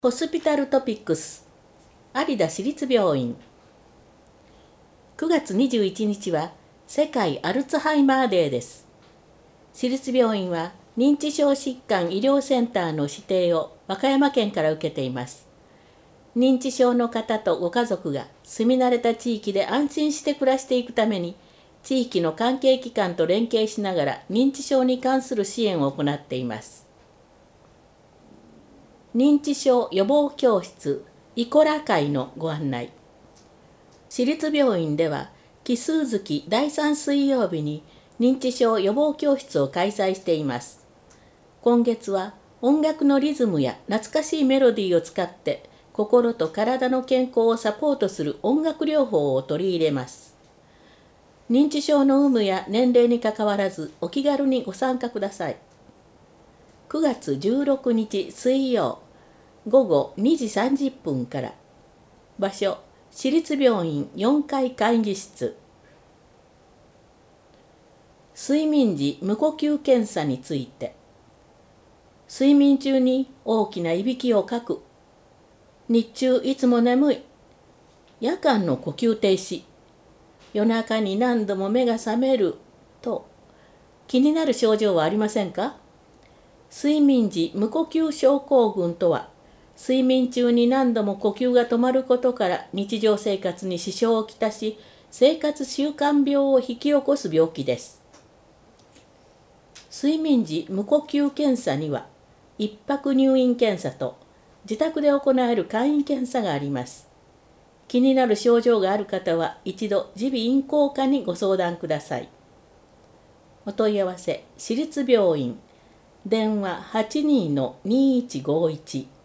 ホスピタルトピックス有田市立病院。9月21日は世界アルツハイマーデーです。市立病院は認知症疾患医療センターの指定を和歌山県から受けています。認知症の方とご家族が住み慣れた地域で安心して暮らしていくために、地域の関係機関と連携しながら認知症に関する支援を行っています。認知症予防教室イコラ会のご案内。市立病院では奇数月第3水曜日に認知症予防教室を開催しています。今月は音楽のリズムや懐かしいメロディーを使って心と体の健康をサポートする音楽療法を取り入れます。認知症の有無や年齢にかかわらずお気軽にご参加ください。9月16日水曜午後2時30分から。場所市立病院4階会議室。睡眠時無呼吸検査について。睡眠中に大きないびきをかく、日中いつも眠い、夜間の呼吸停止、夜中に何度も目が覚めると気になる症状はありませんか？睡眠時無呼吸症候群とは、睡眠中に何度も呼吸が止まることから日常生活に支障をきたし、生活習慣病を引き起こす病気です。睡眠時無呼吸検査には、一泊入院検査と自宅で行える簡易検査があります。気になる症状がある方は一度耳鼻咽喉科にご相談ください。お問い合わせ市立病院電話82-2151